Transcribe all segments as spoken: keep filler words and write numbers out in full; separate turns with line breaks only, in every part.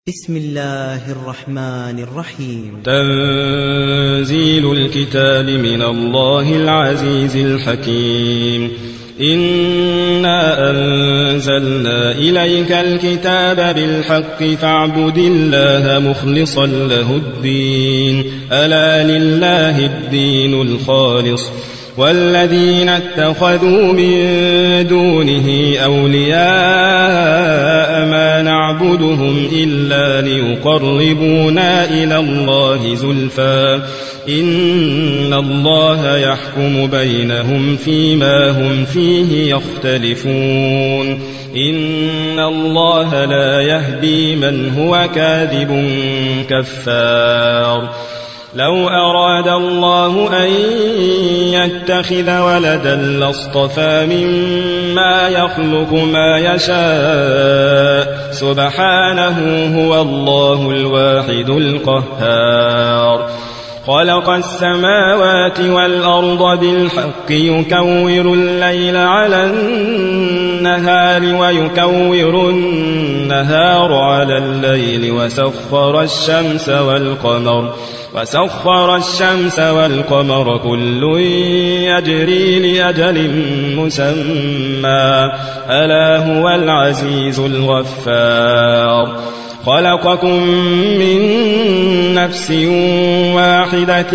بسم الله الرحمن الرحيم.
تنزيل الكتاب من الله العزيز الحكيم. إنا أنزلنا إليك الكتاب بالحق فاعبد الله مخلصا له الدين ألا لله الدين الخالص والذين اتخذوا من دونه أولياء ما نعبدهم إلا ليقربونا إلى الله زلفى إن الله يحكم بينهم فيما هم فيه يختلفون إن الله لا يهدي من هو كاذب كفار. لو أراد الله أن يتخذ ولدا لاصطفى مما يخلق ما يشاء سبحانه هو الله الواحد القهار. خلق السماوات والأرض بالحق يكور الليل على النهار ويكور النهار على الليل وسخر الشمس والقمر وسخر الشمس والقمر كل يجري لأجل مسمى ألا هو العزيز الغفار. خلقكم من نفس واحدة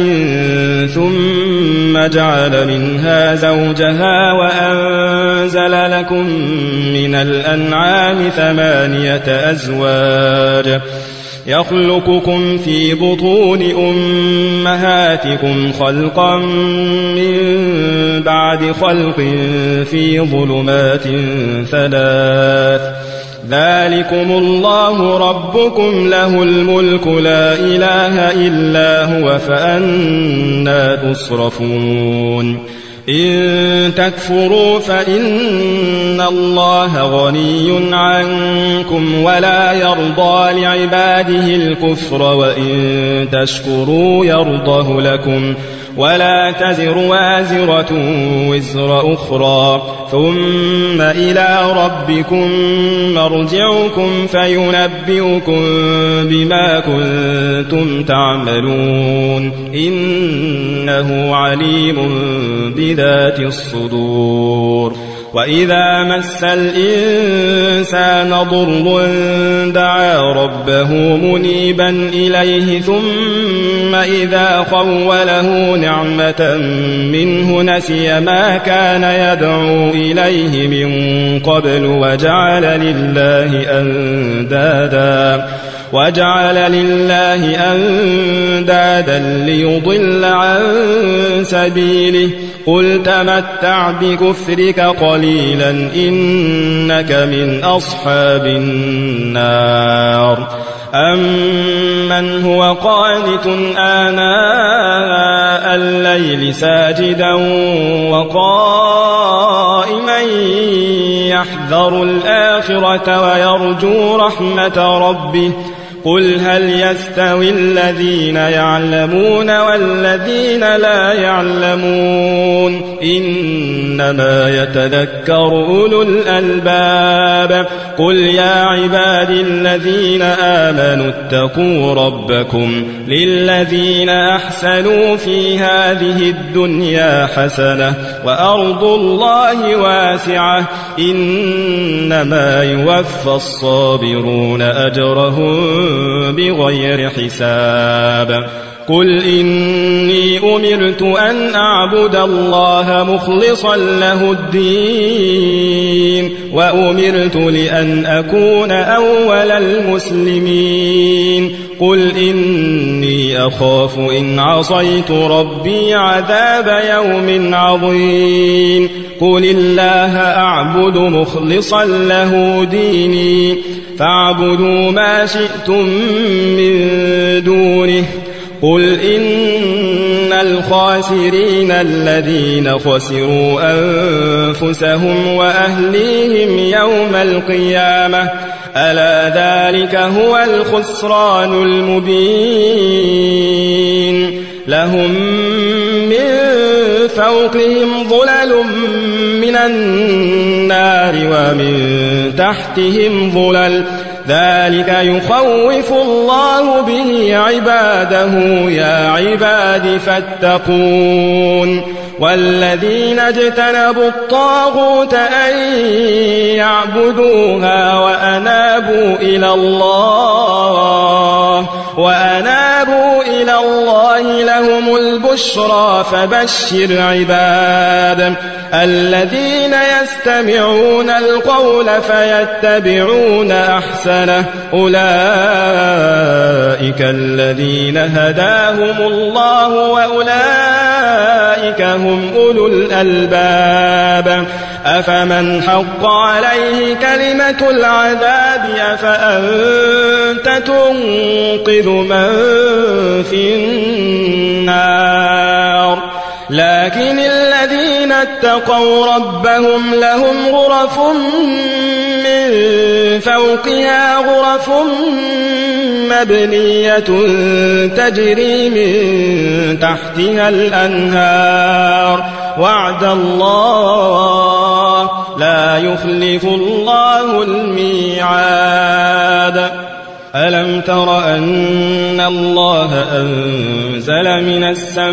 ثم جعل منها زوجها وأنزل لكم من الأنعام ثمانية أزواج يخلقكم في بطون أمهاتكم خلقا من بعد خلق في ظلمات ثلاث ذلكم الله ربكم له الملك لا إله إلا هو فأنى تصرفون. إن تكفروا فإن الله غني عنكم ولا يرضى لعباده الكفر وإن تشكروا يرضه لكم ولا تزر وازرة وزر أخرى ثم إلى ربكم مرجعكم فينبئكم بما كنتم تعملون إنه عليم بذات الصدور. وإذا مس الإنسان ضر دعا ربه منيبا إليه ثم إذا خوله نعمة منه نسي ما كان يدعو إليه من قبل وجعل لله أندادا وجعل لله أندادا ليضل عن سبيله قل تمتع بكفرك قليلا إنك من أصحاب النار. أمن هو قانت آناء الليل ساجدا وقائما يحذر الآخرة ويرجو رحمة ربه قل هل يستوي الذين يعلمون والذين لا يعلمون إنما يتذكر أولو الألباب. قل يا عبادي الذين آمنوا اتقوا ربكم للذين أحسنوا في هذه الدنيا حسنة وأرض الله واسعة إنما يوفى الصابرون أجرهم بغير حساب. قل إني أمرت أن أعبد الله مخلصا له الدين وأمرت لأن أكون أول المسلمين. قل إني أخاف إن عصيت ربي عذاب يوم عظيم. قل الله أعبد مخلصا له ديني فاعبدوا ما شئتم من دونه. قل إن الخاسرين الذين خسروا أنفسهم وأهليهم يوم القيامة ألا ذلك هو الخسران المبين. لهم من فوقهم ظلل من النار ومن تحتهم ظلل ذلك يخوف الله به عباده يا عباد فاتقون والذين اجتنبوا الطاغوت أن يعبدوها وأنابوا إلى الله وأنابوا إلى الله لهم البشرى فبشر عباد الذين يستمعون القول فيتبعون أحسنه أولئك الذين هداهم الله وأولئك هم أولو الألباب أفمن حق عليه كلمة العذاب أفأنت تنقذ من في النار لكن الذين اتقوا ربهم لهم غرف من فوقها غرف مبنية تجري من تحتها الأنهار وعد الله لا يخلف الله الميعاد ألم تر أن الله أنزل من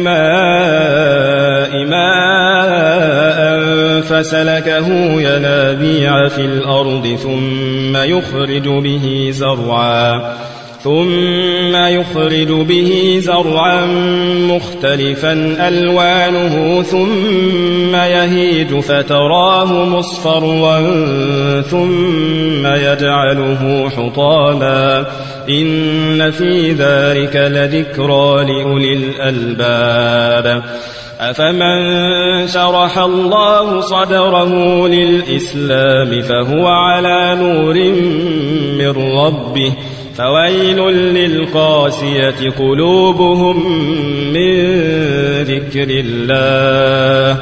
السماء ماء فسلكه ينابيع في الأرض ثم يخرج به زرعا ثم يخرج به زرعا مختلفا ألوانه ثم يهيج فتراه مصفرا ثم يجعله حطاما إن في ذلك لذكرى لأولي الألباب أفمن شرح الله صدره للإسلام فهو على نور من ربه فويل للقاسية قلوبهم من ذكر الله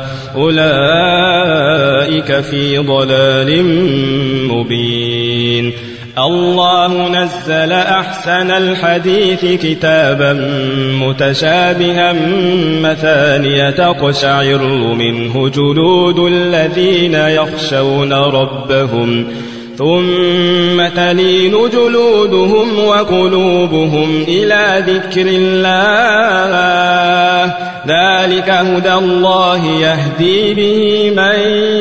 أولئك في ضلال مبين الله نزل أحسن الحديث كتابا متشابها مثانية تقشعر منه جلود الذين يخشون ربهم ثم تلين جلودهم وقلوبهم إلى ذكر الله ذلك هدى الله يهدي به من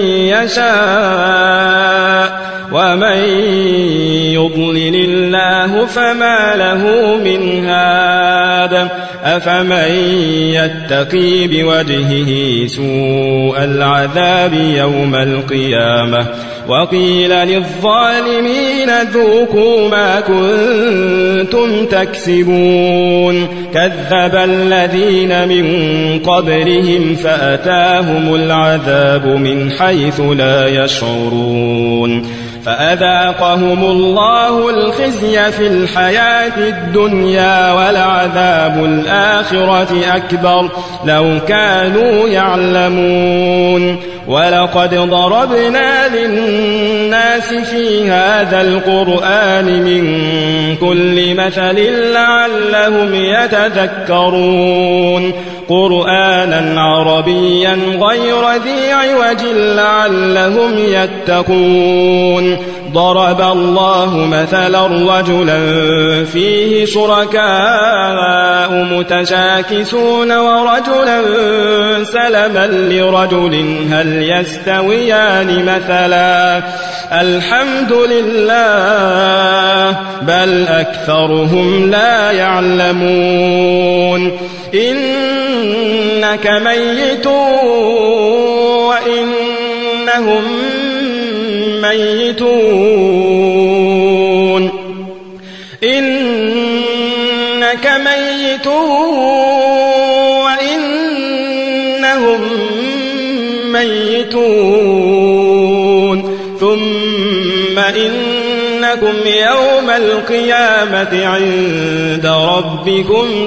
يشاء ومن يضلل الله فما له من هاد أفمن يتقي بوجهه سوء العذاب يوم القيامة وقيل للظالمين ذوقوا ما كنتم تكسبون كذب الذين من قبلهم فأتاهم العذاب من حيث لا يشعرون فأذاقهم الله الخزي في الحياة الدنيا ولعذاب الآخرة أكبر لو كانوا يعلمون ولقد ضربنا للناس في هذا القرآن من كل مثل لعلهم يتذكرون قرآنا عربيا غير ذي عوج لعلهم يتقون ضرب الله مثلا رجلا فيه شركاء متشاكسون ورجلا سلما لرجل هل يستويان مثلا الحمد لله بل أكثرهم لا يعلمون إنك ميت وإنهم ميتون إنك ميت وإنهم ميتون ثم إنكم يوم القيامة عند ربكم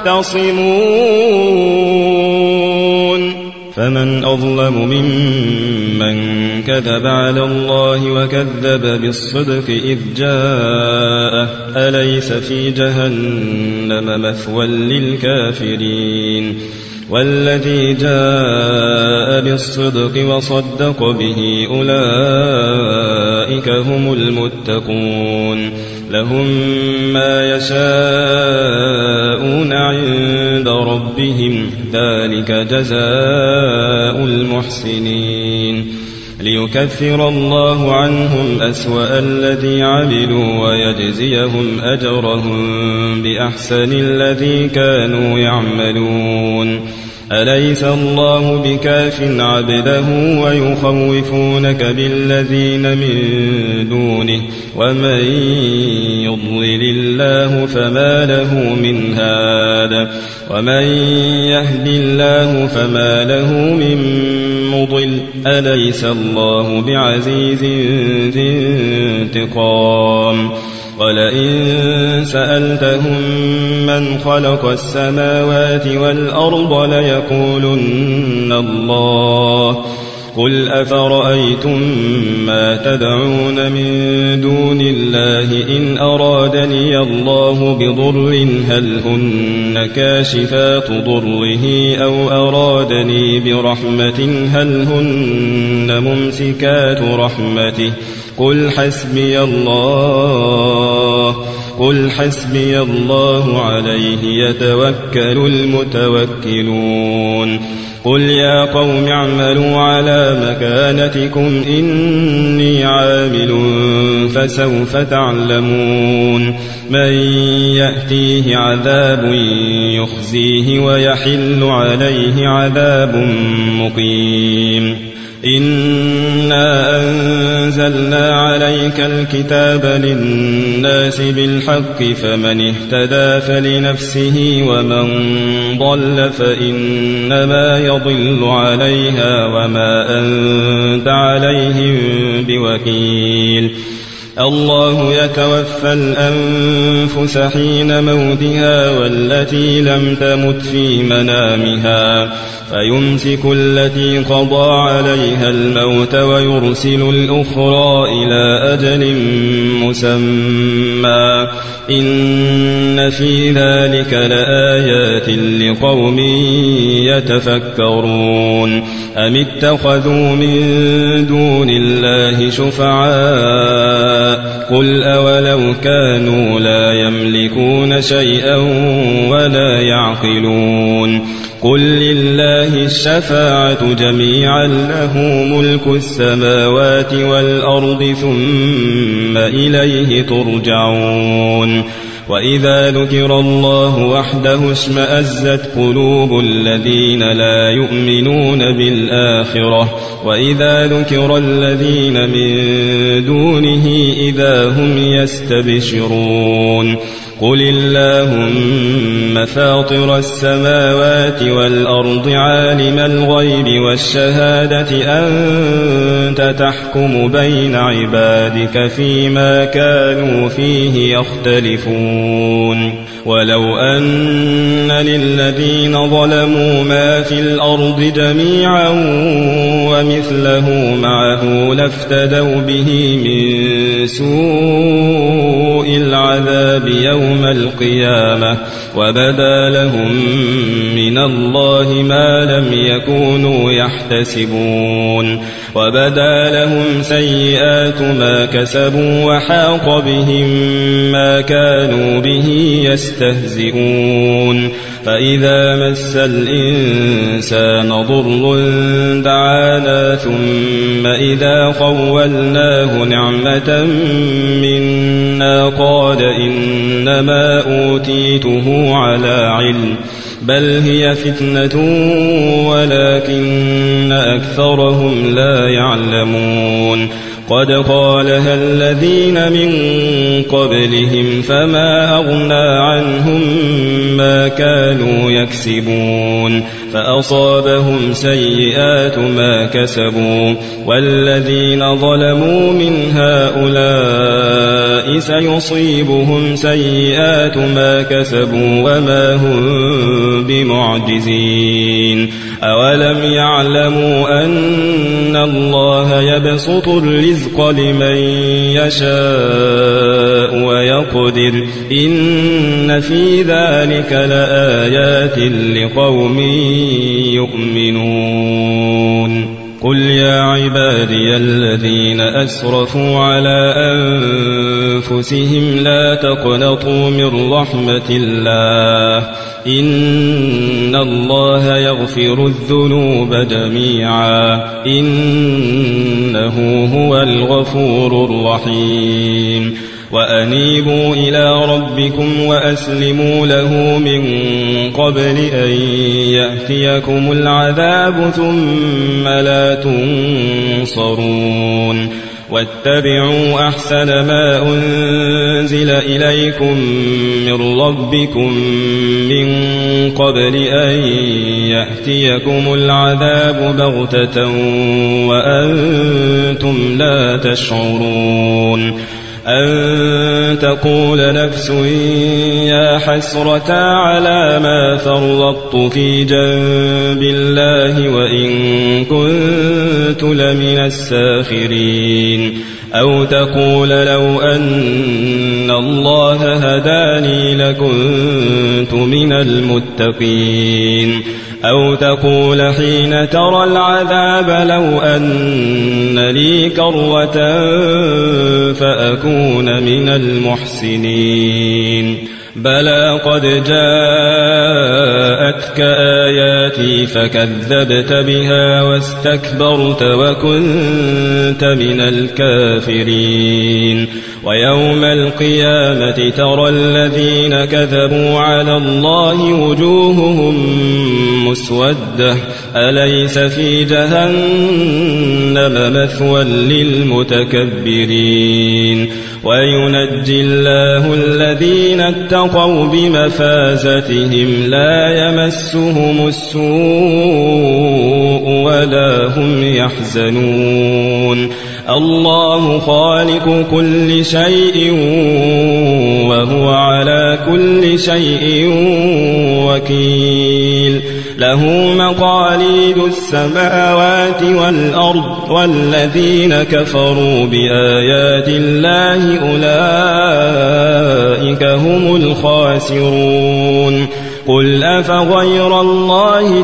تختصمون فمن أظلم ممن كذب على الله وكذب بالصدق إذ جاءه أليس في جهنم مثوى للكافرين والذي جاء بالصدق وصدق به أولئك أولئك هم المتقون لهم ما يشاءون عند ربهم ذلك جزاء المحسنين ليكفر الله عنهم أسوأ الذي عملوا ويجزيهم أجرهم بأحسن الذي كانوا يعملون أليس الله بكاف عبده ويخوفونك بالذين من دونه ومن يضلل الله فما له من هاد ومن يهد الله فما له من مضل أليس الله بعزيز ذي انتقام ولئن سألتهم من خلق السماوات والأرض ليقولن الله قل أفرأيتم ما تدعون من دون الله إن أرادني الله بضر هل هن كاشفات ضره أو أرادني برحمة هل هن ممسكات رحمته قل حسبي الله قل حسبي الله عليه يتوكل المتوكلون قل يا قوم اعملوا على مكانتكم إني عامل فسوف تعلمون من يأتيه عذاب يخزيه ويحل عليه عذاب مقيم إنا أنزلنا عليك الكتاب للناس بالحق فمن اهتدى فلنفسه ومن ضل فإنما يضل عليها وما أنت عليهم بوكيل الله يتوفى الأنفس حين موتها والتي لم تمت في منامها فيمسك التي قضى عليها الموت ويرسل الأخرى إلى أجل مسمى إن في ذلك لآيات لقوم يتفكرون أم اتخذوا من دون الله شفعاء قل أولو كانوا لا يملكون شيئا ولا يعقلون قل لله الشفاعة جميعا له ملك السماوات والأرض ثم إليه ترجعون وإذا ذكر الله وحده اشمأزت قلوب الذين لا يؤمنون بالآخرة وإذا ذكر الذين من دونه إذا هم يستبشرون قل اللهم فاطر السماوات والأرض عالم الغيب والشهادة أنت تحكم بين عبادك فيما كانوا فيه يختلفون ولو أن للذين ظلموا ما في الأرض جميعا ومثله معه لافتدوا به من سوء العذاب يوم القيامة وبدا لهم من الله ما لم يكونوا يحتسبون وبدا لهم سيئات ما كسبوا وحاق بهم ما كانوا به يستهزئون فإذا مس الإنسان ضر دعانا ثم إذا خولناه نعمة منا قال إنما أوتيته على علم بل هي فتنة ولكن أكثرهم لا يعلمون قد قالها الذين من قبلهم فما أغنى عنهم ما كانوا يكسبون فأصابهم سيئات ما كسبوا والذين ظلموا من هؤلاء سيصيبهم سيئات ما كسبوا وما هم بمعجزين أولم يعلموا أن الله يبسط الرزق لمن يشاء ويقدر إن في ذلك لآيات لقوم يؤمنون قل يا عبادي الذين أسرفوا على أنفسهم لا تقنطوا من رحمة الله إن الله يغفر الذنوب جميعا إنه هو الغفور الرحيم وأنيبوا إلى ربكم وأسلموا له من قبل أن يأتيكم العذاب ثم لا تنصرون واتبعوا أحسن ما أنزل إليكم من ربكم من قبل أن يأتيكم العذاب بغتة وأنتم لا تشعرون أن تقول نفس يا حسرة على ما فرطت في جنب الله وإن كنت لمن الساخرين أو تقول لو أن الله هداني لكنت من المتقين أو تقول حين ترى العذاب لو أن لي كرة فأكون من المحسنين بلى قد جاءتك آياتي فكذبت بها واستكبرت وكنت من الكافرين ويوم القيامة ترى الذين كذبوا على الله وجوههم مسودة أليس في جهنم مثوى للمتكبرين وينجي الله الذين اتقوا بمفازتهم لا يمسهم السوء ولا هم يحزنون الله خالق كل شيء وهو على كل شيء وكيل له مقاليد السماوات والأرض والذين كفروا بآيات الله أولئك هم الخاسرون قل أفغير الله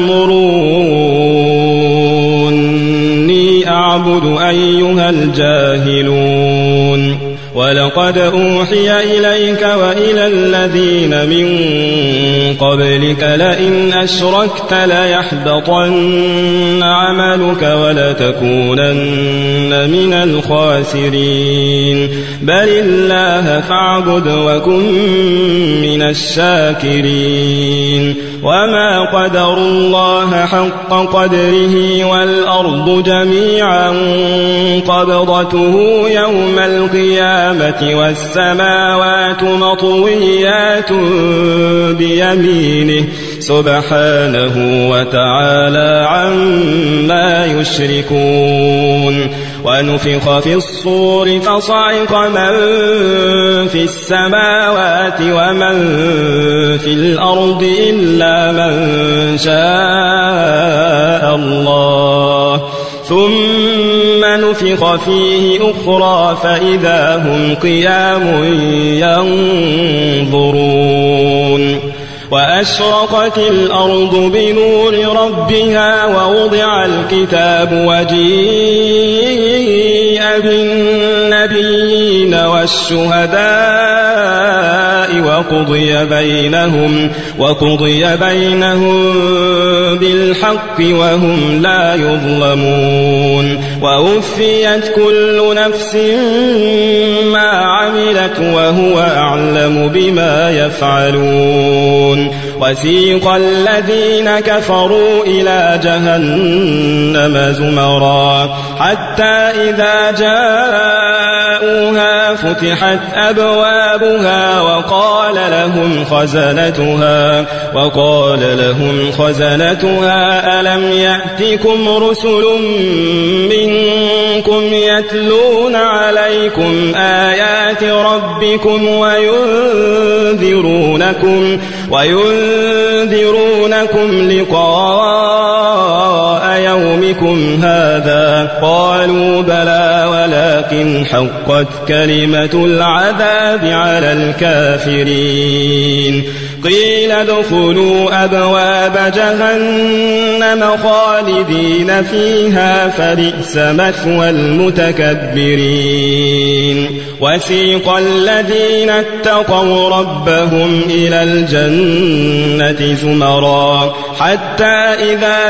تأمروني أعبد أيها الجاهلون ولقد أوحي إليك وإلى الذين من قبلك لئن أشركت ليحبطن عملك ولتكونن من الخاسرين بل الله فاعبد وكن من الشاكرين وما قدروا الله حق قدره والأرض جميعا قبضته يوم القيامة والسماوات مطويات بيمينه سبحانه وتعالى عما يشركون ونفخ في الصور فصعق من في السماوات ومن في الأرض إلا من شاء الله ثم نفخ فيه أخرى فإذا هم قيام ينظرون وأشرقت الأرض بنور ربها ووضع الكتاب وجيء بالنبيين والشهداء وقضي بينهم وقضي بينهم بالحق وهم لا يظلمون ووفيت كل نفس ما عملت وهو أعلم بما يفعلون وسيق الذين كفروا إلى جهنم زمرا حتى إذا جاءوها فتحت أبوابها وقال لهم خزنتها وقال لهم خزنتها ألم يأتكم رسل منكم يتلون عليكم آيات ربكم وينذرونكم وينذرونكم لقاء يومكم هذا قالوا بلى ولكن حقت كلمة العذاب على الكافرين قيل ادخلوا أبواب جهنم خالدين فيها فبئس مثوى المتكبرين وسيق الذين اتقوا ربهم إلى الجنة زمرا حتى إذا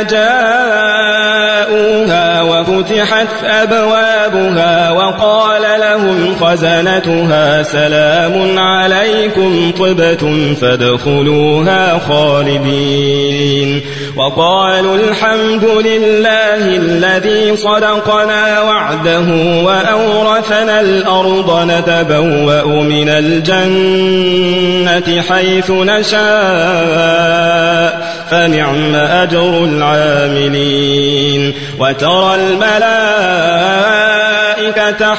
جاءوها وفتحت أبوابها وقال لهم خزنتها سلام عليكم طبتم فادخلوها خالدين وقالوا الحمد لله الذي صدقنا وعده وأورثنا الأرض نتبوأ من الجنة حيث نشاء فنعم أجر العاملين وترى الملائكة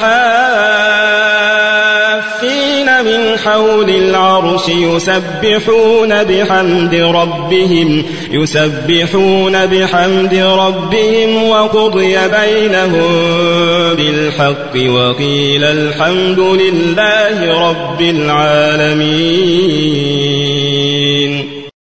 حافين من حول العرش يسبحون بحمد ربهم يسبحون بحمد ربهم وقضي بينهم بالحق وقيل الحمد لله رب العالمين.